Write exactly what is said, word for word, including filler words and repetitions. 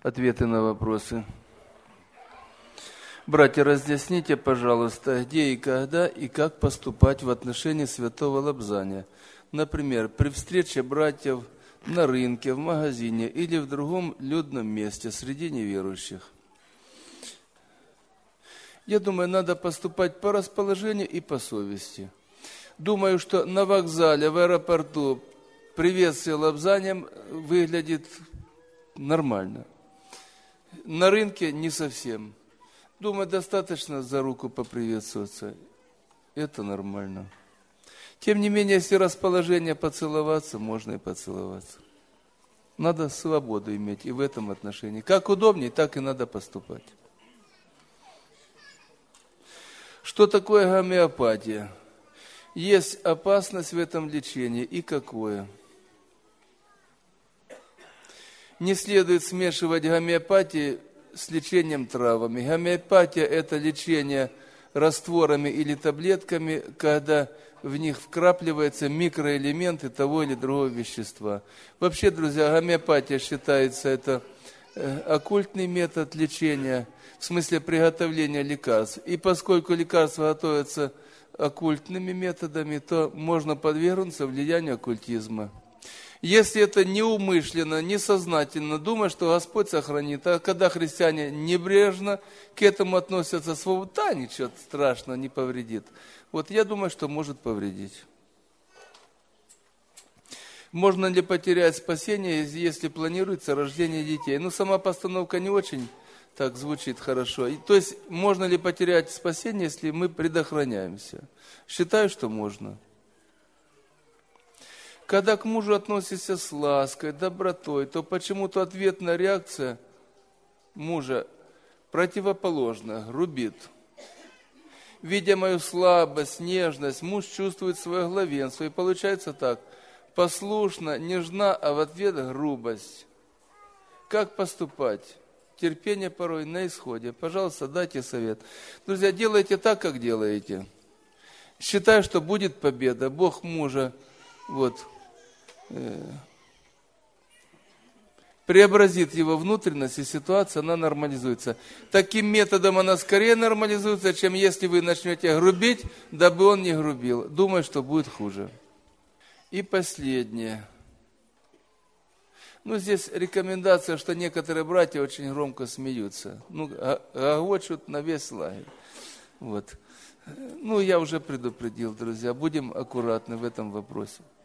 Ответы на вопросы. Братья, разъясните, пожалуйста, где и когда и как поступать в отношении святого лобзания. Например, при встрече братьев на рынке, в магазине или в другом людном месте среди неверующих. Я думаю, надо поступать по расположению и по совести. Думаю, что на вокзале, в аэропорту приветствие лобзанием выглядит нормально. На рынке не совсем. Думаю, достаточно за руку поприветствоваться. Это нормально. Тем не менее, если расположение поцеловаться, можно и поцеловаться. Надо свободу иметь и в этом отношении. Как удобнее, так и надо поступать. Что такое гомеопатия? Есть опасность в этом лечении и какое? Не следует смешивать гомеопатию с лечением травами. Гомеопатия – это лечение растворами или таблетками, когда в них вкрапливаются микроэлементы того или другого вещества. Вообще, друзья, гомеопатия считается это оккультный метод лечения, в смысле приготовления лекарств. И поскольку лекарства готовятся оккультными методами, то можно подвергнуться влиянию оккультизма. Если это неумышленно, несознательно, думая, что Господь сохранит, а когда христиане небрежно к этому относятся, свободно, да, ничего страшного не повредит. Вот я думаю, что может повредить. Можно ли потерять спасение, если планируется рождение детей? Ну, сама постановка не очень так звучит хорошо. И, то есть, можно ли потерять спасение, если мы предохраняемся? Считаю, что можно. Когда к мужу относишься с лаской, добротой, то почему-то ответная реакция мужа противоположна, грубит. Видя мою слабость, нежность, муж чувствует свое главенство. И получается так: послушна, нежна, а в ответ грубость. Как поступать? Терпение порой на исходе. Пожалуйста, дайте совет. Друзья, делайте так, как делаете. Считаю, что будет победа. Бог мужа вот, э, преобразит его внутренность, и ситуация, она нормализуется. Таким методом она скорее нормализуется, чем если вы начнете грубить, дабы он не грубил. Думаю, что будет хуже. И последнее. Ну, здесь рекомендация, что некоторые братья очень громко смеются. Ну, гогочут на весь лагерь. Вот. Ну, я уже предупредил, друзья, будем аккуратны в этом вопросе.